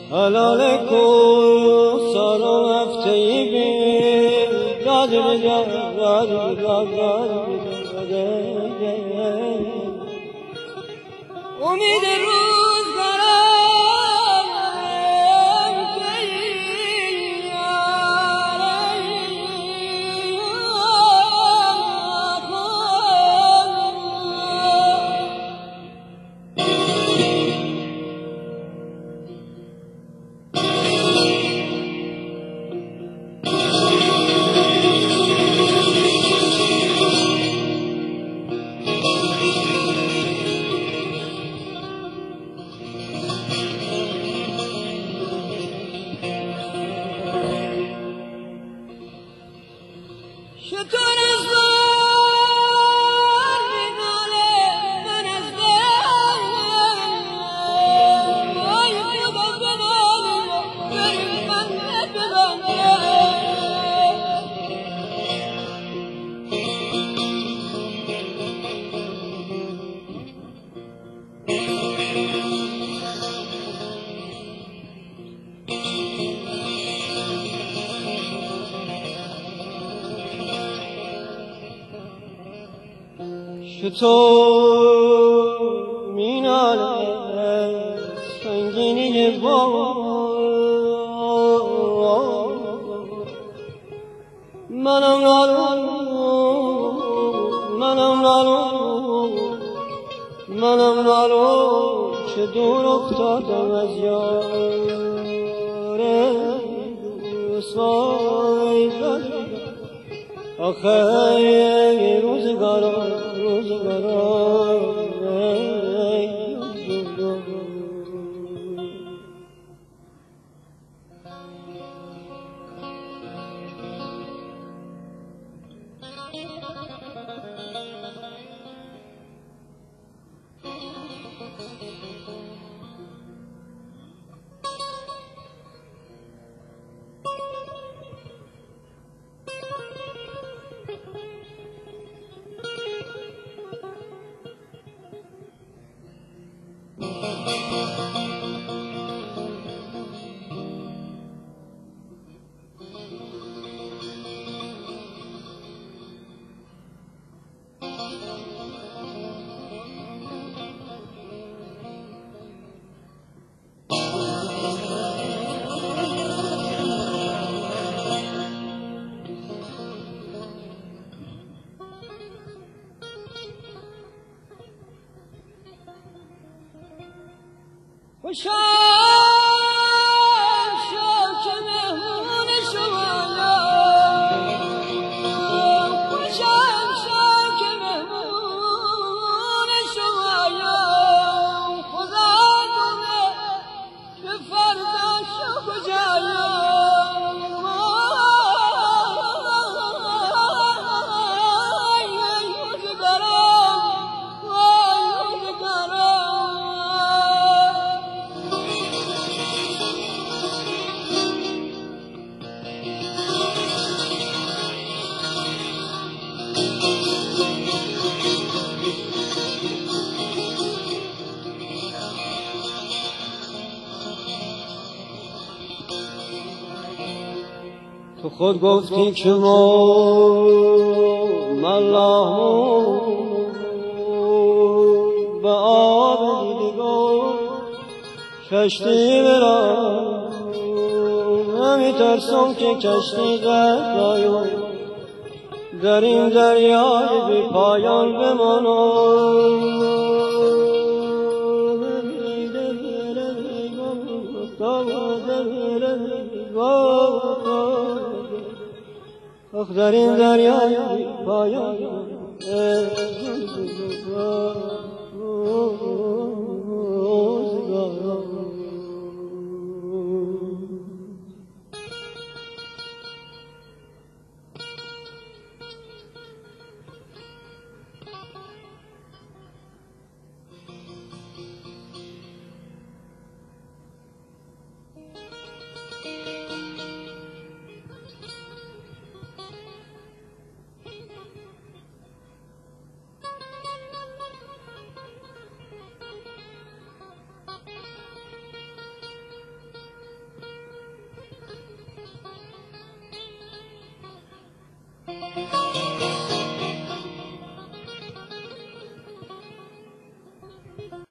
حلال کو سالو هفته‌ای بی داد امید شطور میناله سنگینی منم نالو چه دور افتادم از یار دوستای آخه روزگارا خوشم شو که مهمون شمایام خوشم شو که مهمون شمایام خدا دونه که فردا شو کجایام تو خود گفتی که ملامون به آب دیدگاه کشتی برم همی ترسم که کشتی غرقایم در این دریای بی پایان بمانم در این دریای پایان